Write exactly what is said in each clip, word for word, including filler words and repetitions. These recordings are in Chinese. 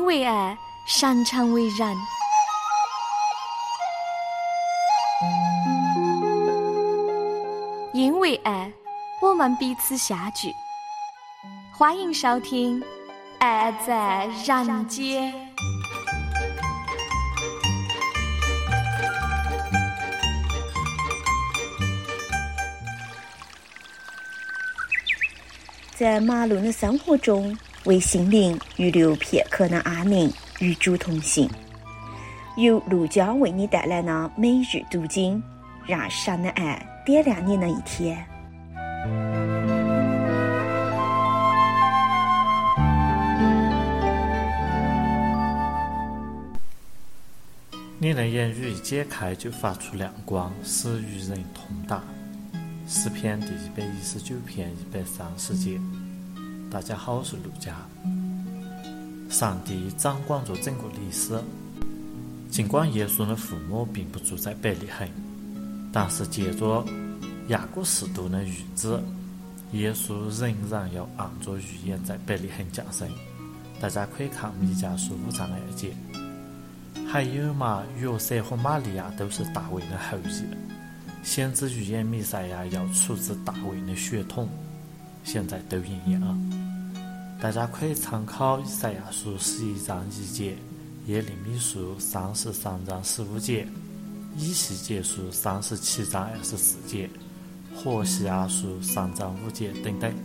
为爱，擅长为人。因为爱，我们彼此相聚。欢迎收听《爱在人间》。 在忙碌的生活中，为心灵预留片刻的安宁，与主同行。由陆江为你带来的每日读经，让神的爱点亮你的一天。 你的言语一解开，就发出亮光，使与人同达。诗篇第一百一十九篇一百三十节。大家好，我是陆家。上帝掌管着整个历史，尽管耶稣的父母并不住在伯利恒，但是借着雅各使徒的预知，耶稣仍然要按照预言在伯利恒降生。大家可以看弥迦书五章二节。还有嘛，约瑟和玛利亚都是大卫的后裔，先知预言弥赛亚要出自大卫的血统，现在都应验了。大家可以参考以赛亚书十一章一节，耶利米书三十三章十五节，以西结书三十七章二十四节，何西阿书三章五节等等。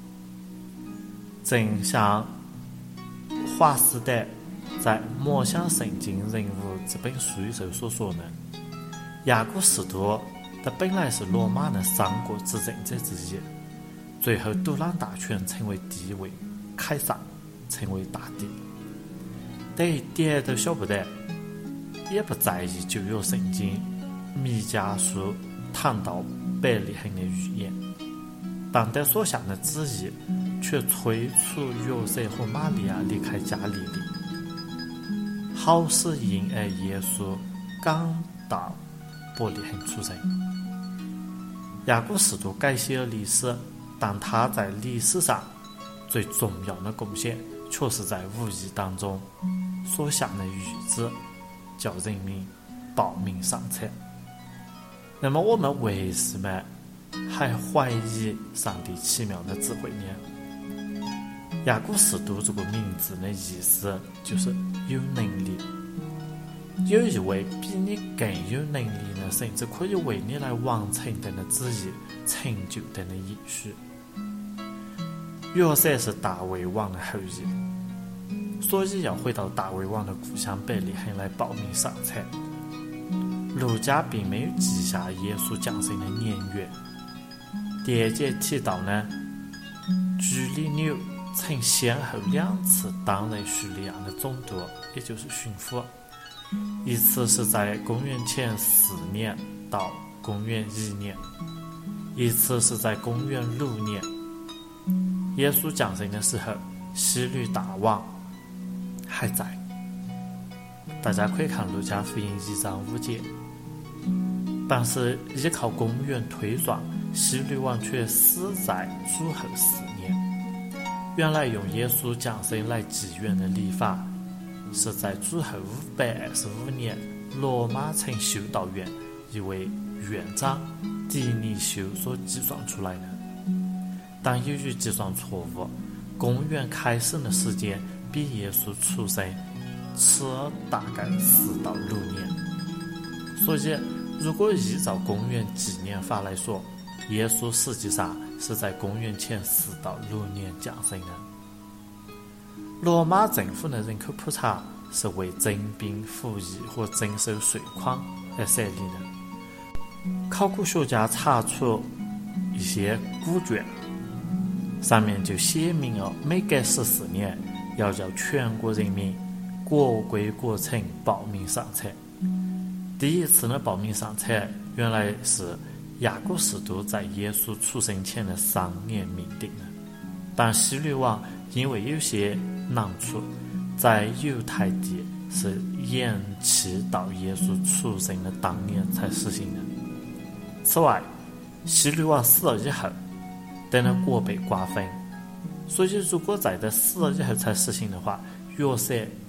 正像华斯德在《默想圣经人物》这本书里头所说的，雅各使徒他本来是罗马的三国执政者之一，最后独揽大权，成为第一位凯撒，成为大帝。这一点都晓不得，也不在意旧约圣经弥迦书谈到伯利恒的预言，但他所下的旨意却催促约瑟和玛利亚离开加利利，好使婴儿耶稣赶到伯利恒出生。雅各使徒改写了历史，但他在历史上最重要的贡献，却是在无意当中所下的谕旨，叫人民报名上册。那么我们为什么还怀疑上帝奇妙的智慧呢？雅各使徒这个名字的意思就是有能力，有一位比你更有能力呢，甚至可以为你来完成等的旨意，成就等的应许。约瑟是大卫王的后裔，所以要回到大卫王的故乡伯利恒来报名上册。路加并没有记下耶稣降生的年月。第二节提到呢，居里纽曾先后两次担任叙利亚的总督，也就是巡抚，一次是在公元前四年到公元一年，一次是在公元六年。耶稣降生的时候，希律大王还在。大家可以看路加福音一章五节。但是依靠公元推算，希律王却死在主后四年。原来用耶稣降生来祭愿的礼法，是在主后五百二十五年，罗马城修道院一位院长迪尼修所计算出来的。但由于计算错误，公元开始的时间比耶稣出生迟了大概四到六年。所以如果依照公元纪年法来说，耶稣实际上是在公元前四到六年降生的。罗马政府的人口普查是为征兵服役和征收税款而设立的。考古学家查出一些古卷，上面就写明了每隔十四年要叫全国人民国归国城报名上册。第一次的报名上册原来是雅各使徒在耶稣出生前的三年命定的，但希律王因为有些难处，在犹太地是延期到耶稣出生的当年才实行的。此外，希律王死了以后，等了国被瓜分，所以如果在他死了以后才实行的话，约瑟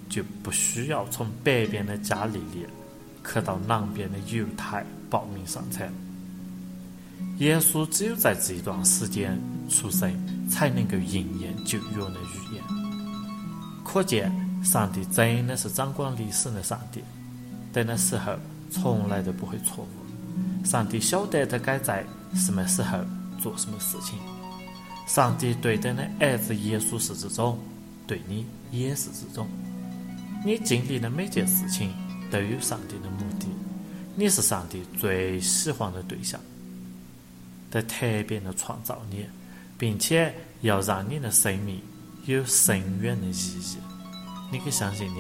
就不需要从北边的加利利去到南边的犹太报名上菜。耶稣只有在这一段时间出生，才能够应验旧约的预言。可见上帝真的是掌管历史的上帝，在那时候从来都不会错误。上帝晓得他该在什么时候做什么事情。上帝对待的儿子耶稣是这种，对你也是这种。你经历的每件事情都有上帝的目的，你是上帝最喜欢的对象，他特别的创造你，并且要让你的生命有深远的意义。你可以相信你。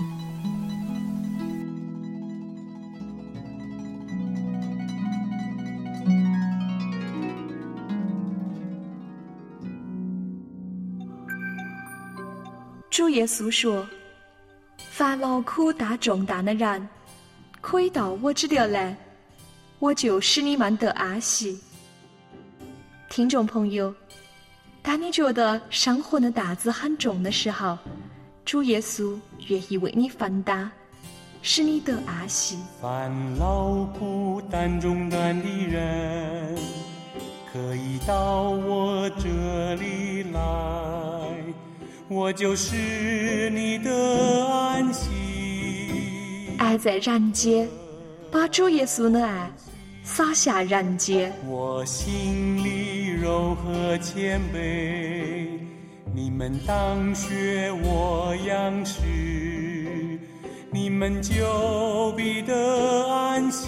主耶稣说，凡劳苦大重担的人，可以到我这里来，我就使你们得安息。听众朋友，当你觉得生活的担子很重的时候，主耶稣愿意为你分担，使你得安息。 凡劳苦担重担的人，可以到我这里来，我就是你的安息。 爱在人间，把主耶稣的爱洒下人间。 我心里柔和谦卑，你们当学我样式，你们就必得安息，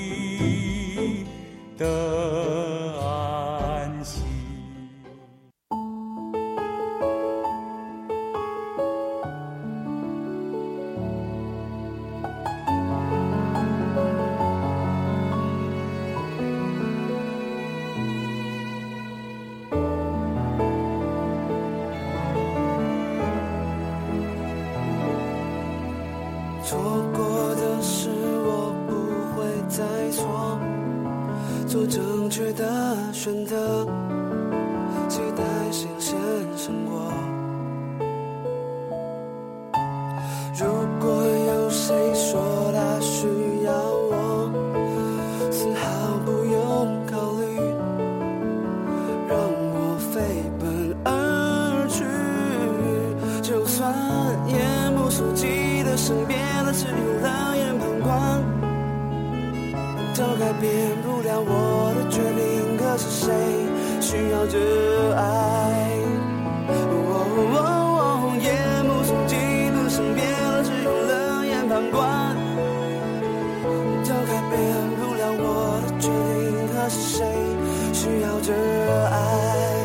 得安息。 错过的事我不会再错，做正确的选择，期待新鲜生活。如果有谁说他需要我，丝毫不用考虑，让我飞奔而去，就算夜幕所及的身边只有冷眼旁观，都改变不了我的决定。可是谁需要这爱？哦哦哦，夜幕所及的身边只有冷眼旁观，都改变不了我的决定。可是谁需要这爱？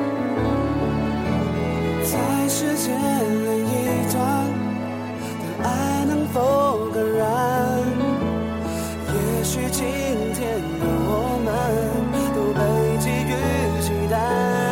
在世界另一端，爱能否感染？也许今天的我们都被给予期待，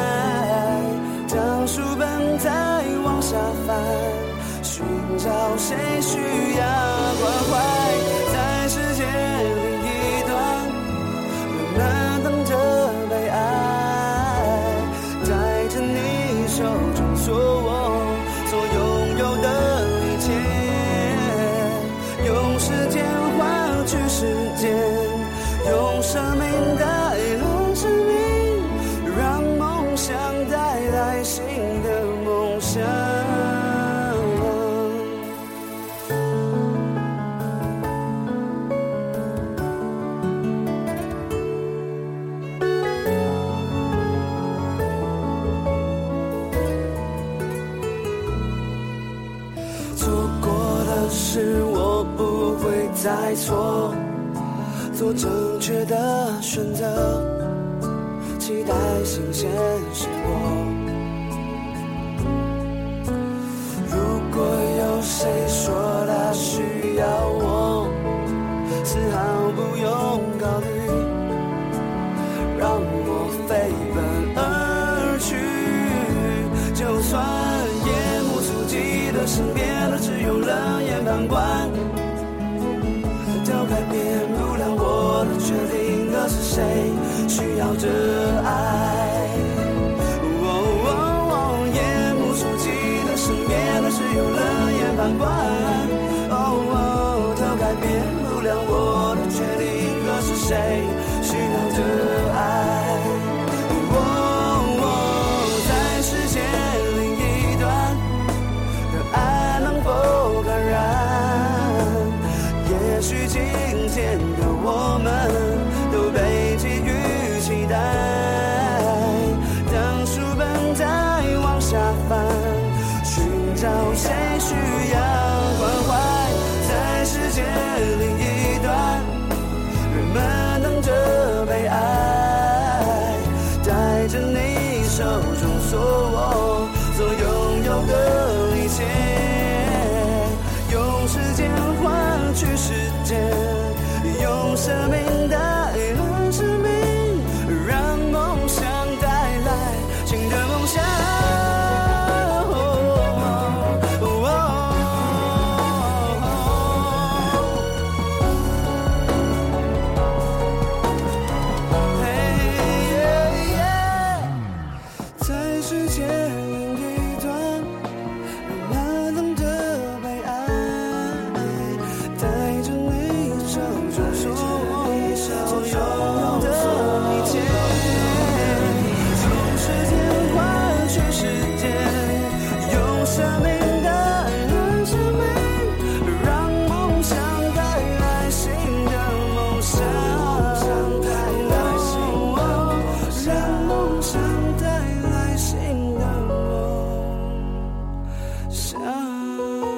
当书本再往下翻，寻找谁需要关怀。在世界另一端，人们等着被爱，带着你手中所握所拥有的一切，用时间换取时间，用生命带来生命，让梦想带来新的梦想。错过的事我不会再错，做正确的选择，期待新鲜生活。如果有谁说他需要我，丝毫不用考虑，让我飞奔而去，就算夜幕所及的身边的只有冷眼旁观，都改变不了我的决定。可是谁需要这爱？哦哦哦，夜幕所及的身边的只有冷眼旁观， 待，当书本再往下翻，寻找谁需要关怀，在世界另一端，人们等着被爱，带着你手中所握，所拥有的一切，用时间换取时间，用生命代换生命，让梦想带来新的梦想。在世界另一端，人们等着被爱，带着你手中所所拥有的一切，用时间换取时间，用生命代换生命，让梦想带来新的梦想，让梦想带来新的梦想。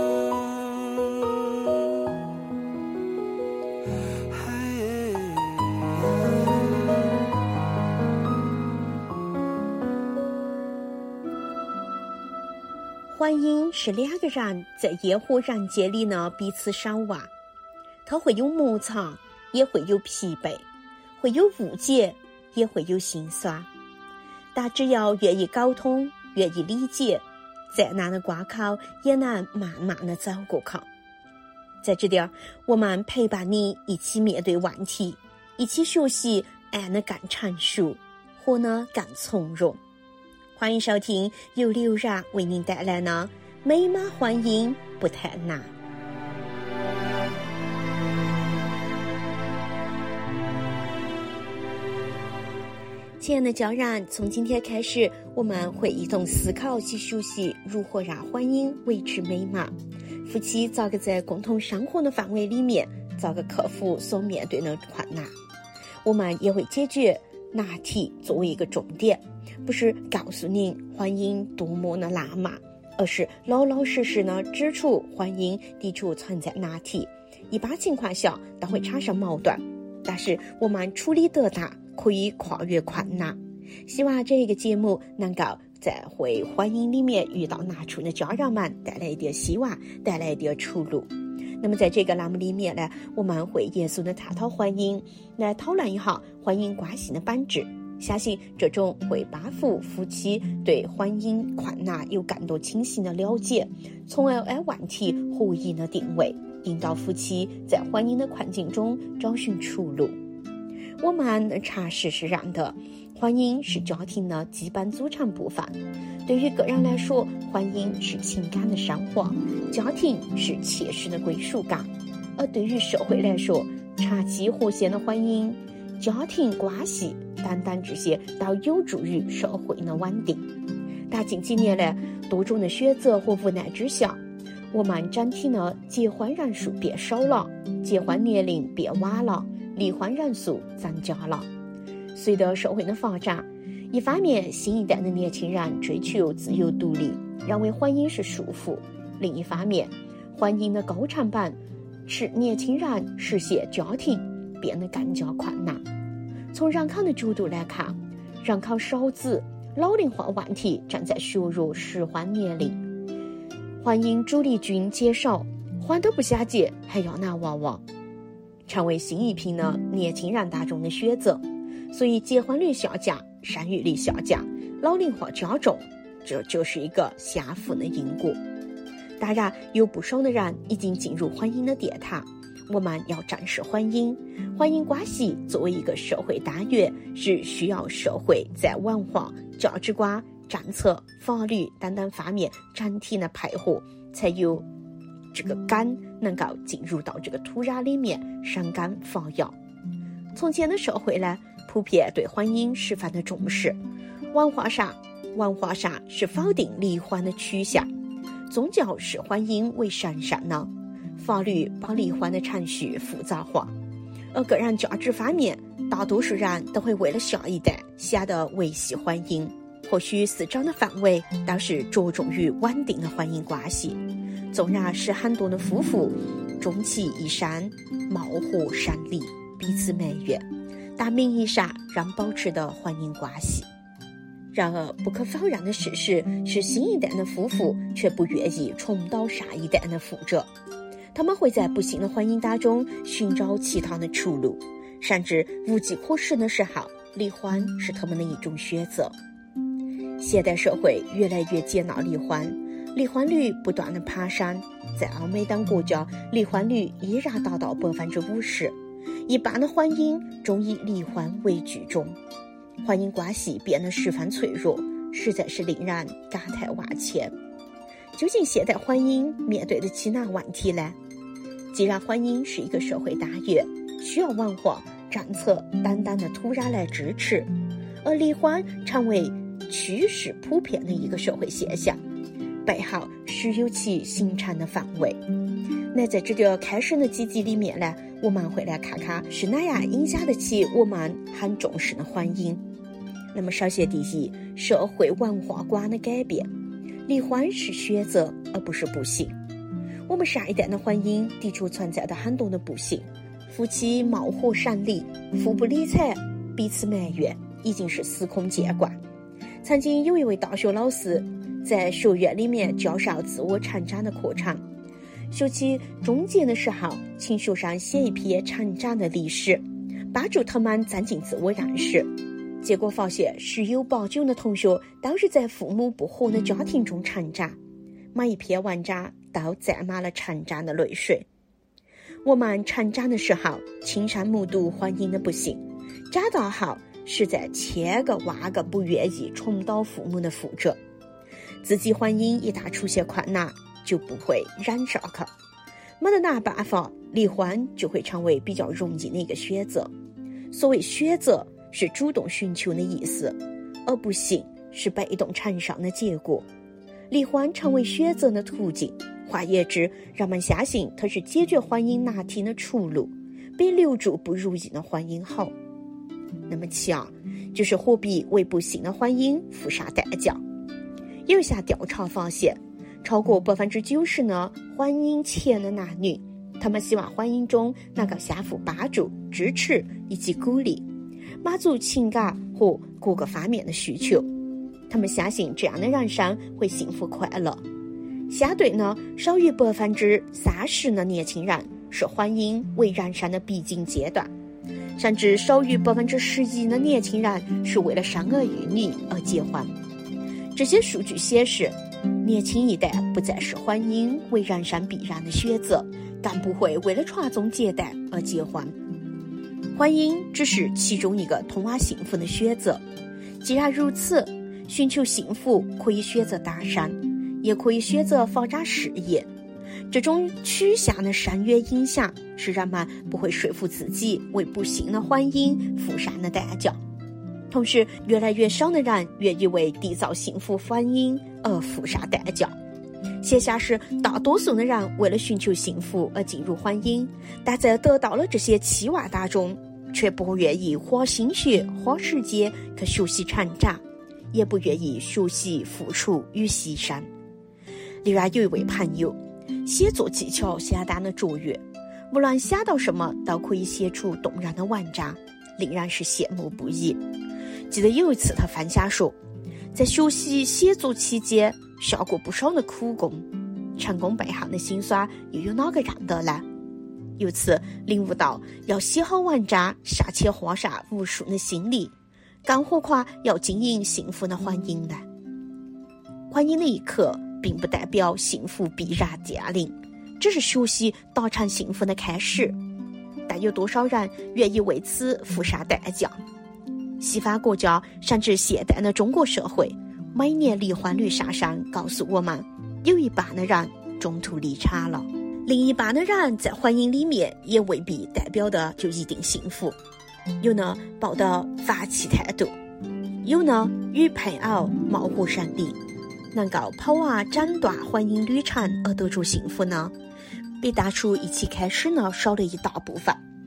婚姻是两个人在烟火人间里呢彼此相望，它会有摩擦，也会有疲惫，会有误解，也会有心酸。但只要愿意沟通，愿意理解，再难的关口也能慢慢的走过去。在这点，我们陪伴你一起面对问题，一起学习爱得更成熟，活得更从容。欢迎收听由刘然为您带来的美满婚姻不太难。亲爱的家人，从今天开始，我们会一同思考及学习如何让婚姻维持美满。夫妻咋个在共同生活的范围里面，咋个克服所面对的困难。我们也会解决难题作为一个重点，不是告诉您婚姻多么的浪漫，而是老老实实的指出婚姻的确存在难题，一般情况下都会产生矛盾，但是我们处理得当，可以跨越困难。希望这个节目能够在为婚姻里面遇到难处的家人们带来一点希望，带来一点出路。那么在这个栏目里面呢，我们会严肃的探讨婚姻，来讨论一下婚姻关系的本质。相信这种会帮助夫妻对婚姻困难有更多清晰的了解，从而按问题合宜的定位，引导夫妻在婚姻的困境中找寻出路。我们的常识是让的，婚姻是家庭的基本组成部分。对于个人来说，婚姻是情感的升华，家庭是切实的归属感。而对于社会来说，长期和谐的婚姻、家庭关系等等这些都有助于社会的稳定。但近几年来，多种的选择和无奈之下，我们整体的结婚人数变少了，结婚年龄变晚了，离婚人数增加了。随着社会的发展，一方面新一代的年轻人追求自由独立，认为婚姻是束缚；另一方面，婚姻的高成本使年轻人实现家庭变得更加困难。从人口的角度来看，人口少子、老龄化问题正在削弱适婚年龄，婚姻主力军减少，婚都不想结还要拿娃娃，成为新一批的年轻人大众的选择。所以结婚率下降，生育率下降，老龄化加重，这就是一个相互的因果。当然，有不少的人已经进入婚姻的殿堂。我们要正视婚姻，婚姻关系作为一个社会单元，是需要社会在文化、价值观、政策、法律等等方面整体的配合，才有这个根能够进入到这个土壤里面生根发芽。从前的社会呢，普遍对婚姻十分的重视，文化上文化上是否定离婚的趋向，宗教视婚姻为神圣的，法律把离婚的程序复杂化， 而个人价值方面，大多数人都会为了下一代想着维系婚姻，或许四张的范围倒是着重于稳定的婚姻关系。纵然是很多的夫妇终其一生貌合神离，彼此埋怨，但名义上仍保持的婚姻关系。然而不可否认的事实是，新一代的夫妇却不愿意重蹈上一代的覆辙，他们会在不幸的婚姻当中寻找其他的出路，甚至无计可施的时候，离婚是他们的一种选择。现代社会越来越接纳离婚，离婚率不断的攀升，在欧美等国家，离婚率依然达到百分之五十，一般的婚姻终以离婚为居中，婚姻关系变得十分脆弱，实在是令人感叹万千。究竟现代婚姻面对得起哪问题呢？既然婚姻是一个社会单元，需要文化、政策等等的土壤来支持，而离婚成为趋势普遍的一个社会现象，背后是有其形成的范围。那在这个开始的几集里面呢，我们会来看看是哪样影响得起我们很重视的婚姻。那么首先第一，社会文化观的改变，离婚是选择而不是不幸。我们上一代的婚姻的确存在着很多的不幸，夫妻貌合神离，互不理睬，彼此埋怨，已经是司空见惯。曾经有一位大学老师在学院里面教授自我成长的课程，学期终结的时候，请学生写一篇成长的历史，帮助他们增进自我认识。结果发现十有八九的同学都是在父母不和的家庭中成长，每一篇文章都载满了成长的泪水。我们成长的时候亲身目睹婚姻的不幸，长大后实在千个万个不愿意重蹈父母的覆辙。自己婚姻一旦出现困难，就不会忍下去，没得哪办法，离婚就会成为比较容易的一个选择。所谓选择是主动寻求的意思，而不幸是被动承受的结果。离婚成为选择的途径，换言之，人们相信它是解决婚姻难题的出路，比留住不如意的婚姻好。那么其二，就是何必为不幸的婚姻付上代价。有一项调查发现，超过百分之九十的婚姻前的男女，他们希望婚姻中能够相互帮助、支持以及鼓励，满足情感和各个方面的需求。他们相信这样的人生会幸福快乐。相对呢，少于百分之三十的年轻人视婚姻为人生的必经阶段，甚至少于百分之十一的年轻人是为了生儿育女而结婚。这些数据显示，年轻一代不再视婚姻为人生必然的选择，更不会为了传宗接代而结婚。婚姻只是其中一个通往幸福的选择。既然如此，寻求幸福可以选择单身，也可以选择发展事业。这种取向的深远影响，使人们不会说服自己为不幸的婚姻付上的代价。同时，越来越少的人愿意为缔造幸福婚姻而付上代价。现象是，大多数的人为了寻求幸福而进入婚姻，但在得到了这些期望当中，却不愿意花心血、花时间去学习成长，也不愿意学习付出与牺牲。例如有一位朋友，写作技巧相当的卓越，无论想到什么都可以写出动人的文章，令人是羡慕不已。记得有一次他分享说，在学习写作期间下过不少的苦功，成功背后的辛酸又有哪个认得呢？由此领悟到，要写好文章尚且花上无数的心力，更何况要经营幸福的婚姻呢？婚姻的一刻并不代表幸福必然降临，只是学习达成幸福的开始。但有多少人愿意为此付上代价？西方国家甚至现代的中国社会，每年离婚率上升，告诉我们有一半的人中途离产了，另一半的人在婚姻里面也未必代表的就一定幸福。有呢抱着放弃态度，有呢与配偶貌合神离。能够跑完整段婚姻旅程而得出幸福呢，比当初一起开始呢少了一大部分。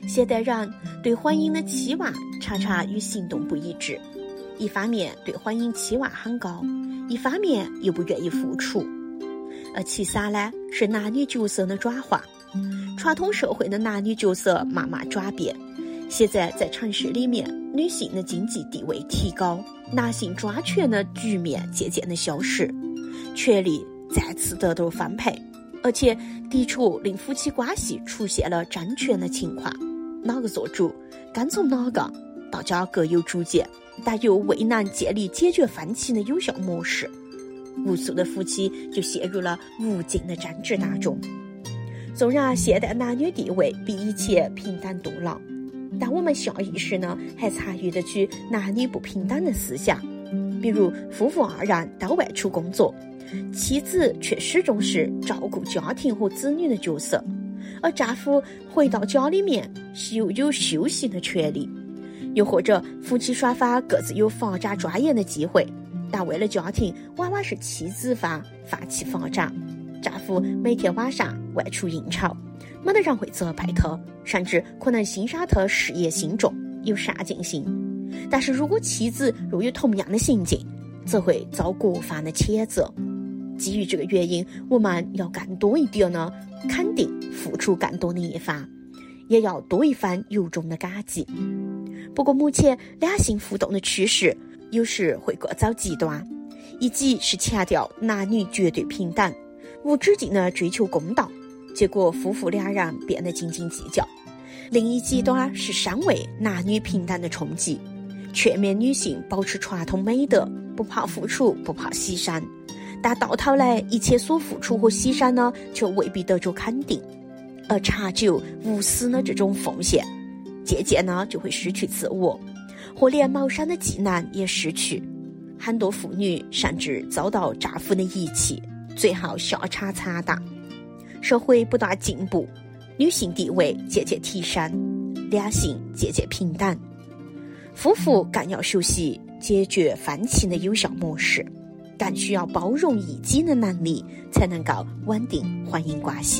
现代人对婚姻的期望常常与行动不一致，一方面对婚姻期望很高，一方面又不愿意付出。而其三呢，是男女角色的转换。传统社会的男女角色慢慢转变，现在在城市里面，女性的经济地位提高，男性专权的局面渐渐的消失，权力再次得到分配，而且的确令夫妻关系出现了争权的情况，哪个做主跟从哪个，大家各有主见，但又未能建立解决分歧的有效模式，无数的夫妻就陷入了无尽的争执当中。纵然现代男女地位比以前平等多了，但我们下意识呢还参与得去男女不平等的思想，比如夫妇二人都外出工作，妻子却始终是照顾家庭和子女的角色，而丈夫回到家里面又有休息的权利。又或者夫妻双方各自有发展专业的机会，但为了家庭，往往是妻子方放弃发展，丈夫每天晚上外出应酬，没得人会责备他，甚至可能欣赏他事业心重，有上进心。但是如果妻子若有同样的行径，则会遭各方的谴责。基于这个原因，我们要更多一点呢，肯定付出更多的一方，也要多一番由衷的感激。不过目前两性互动的趋势有时会各走极端，一即是强调男女绝对平等，无止境的追求公道，结果夫妇两人变得斤斤计较；另一极端是身为男女平等的冲击，劝勉女性保持传统美德，不怕付出，不怕牺牲，但到头来一切所付出和牺牲呢，却未必得着肯定。而长久无私的这种奉献，渐渐呢就会失去自我，或连谋生的技能也失去。很多妇女甚至遭到丈夫的遗弃，最后下场惨淡。社会不断进步，女性地位渐渐提升，两性渐渐平等，夫妇更要学习解决分歧的有效模式，更需要包容异己的能力，才能够稳定婚姻关系。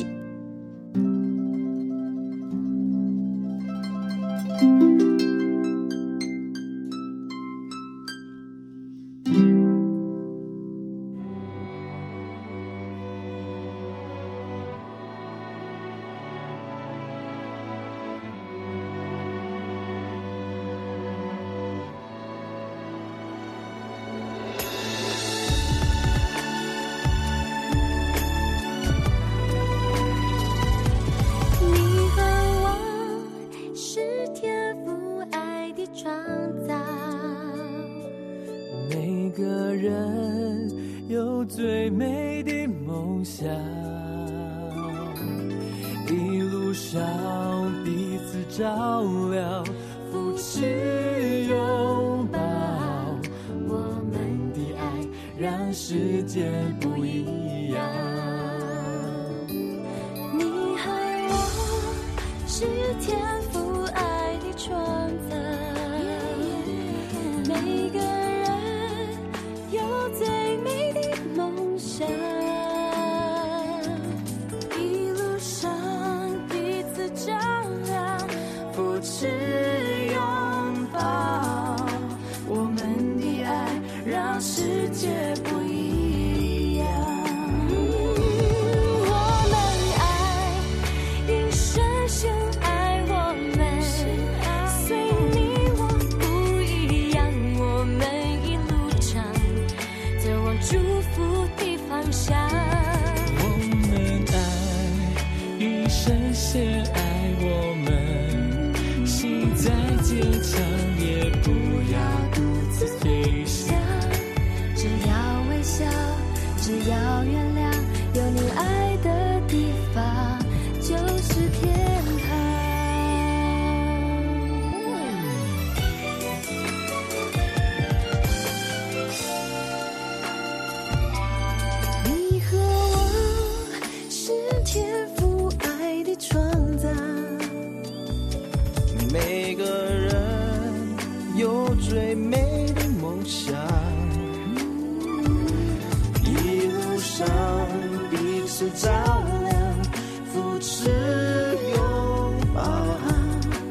最美的梦想，一路上彼此照料，扶持拥抱，我们的爱让世界不一样。 你和我是天赋爱的创造，每个人有最美的梦想，一路上彼此照亮，扶持拥抱，我们的爱让世界不一样。我们爱，一生先爱我们，随你我不一样，我们一路上走往祝福的方向。 我们爱，一生先爱我们，心再坚强也不要独自飞翔。 只要微笑，只要原谅，有你爱的地方就是天堂。你和我是天赋爱的创造， 每个人有最美的梦想，一路上彼此照亮，扶持拥抱，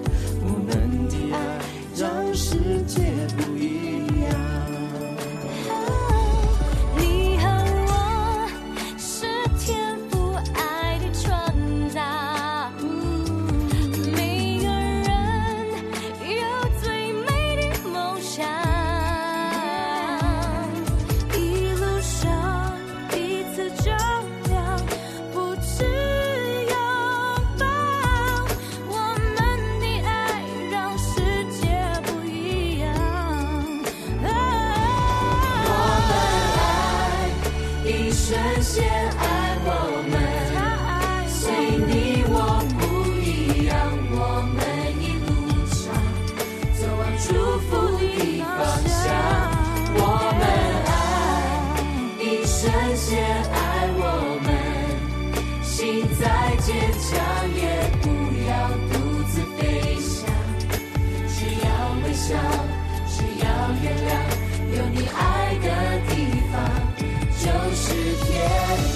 有你爱的地方就是天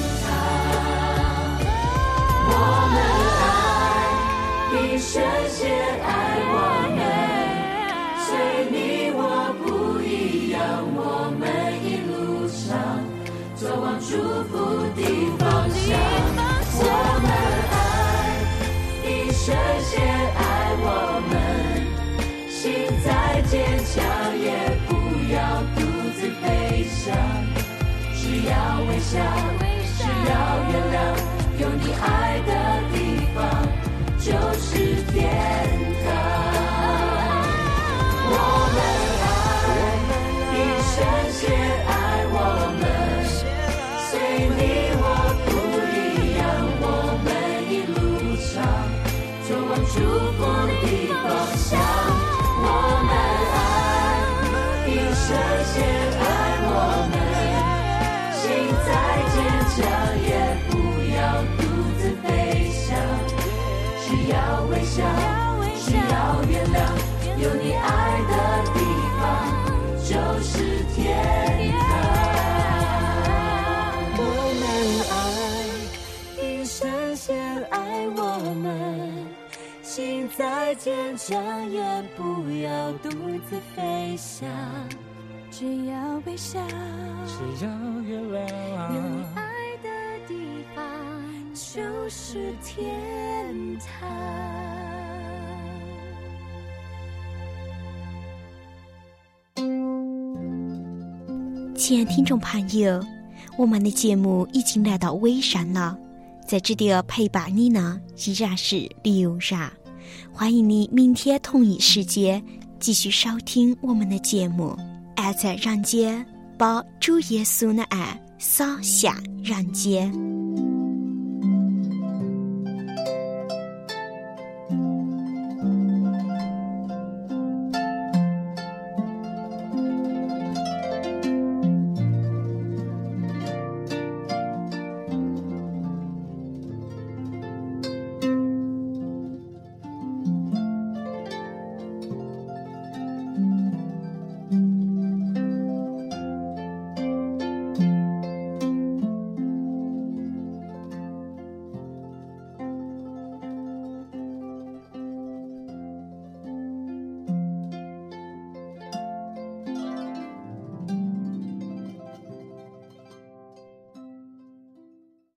堂。我们爱，一生先爱我们，随你我不一样，我们一路上走往祝福的方向。我们爱，一生先爱我们，心再坚强也不要独自悲伤，只要微笑，只要原谅，有你爱的地方就是天堂。我们爱，一生先爱我们，随你我不一样，我们一路上走往祝福的方向。我们爱，一生先爱我们，心再坚强也不要独自悲伤，只要微笑，只要原谅，有你爱的地方就是天堂。我们爱，一生先爱我们，心再坚强也不要独自飞翔，只要微笑， 只要原谅， 有你爱的地方就是天堂。 亲爱的听众朋友，我们的节目已经来到尾声了，在这里陪伴你呢依然是刘然，欢迎你明天同一时间继续收听我们的节目。爱在人间，把主耶稣的爱洒向人间。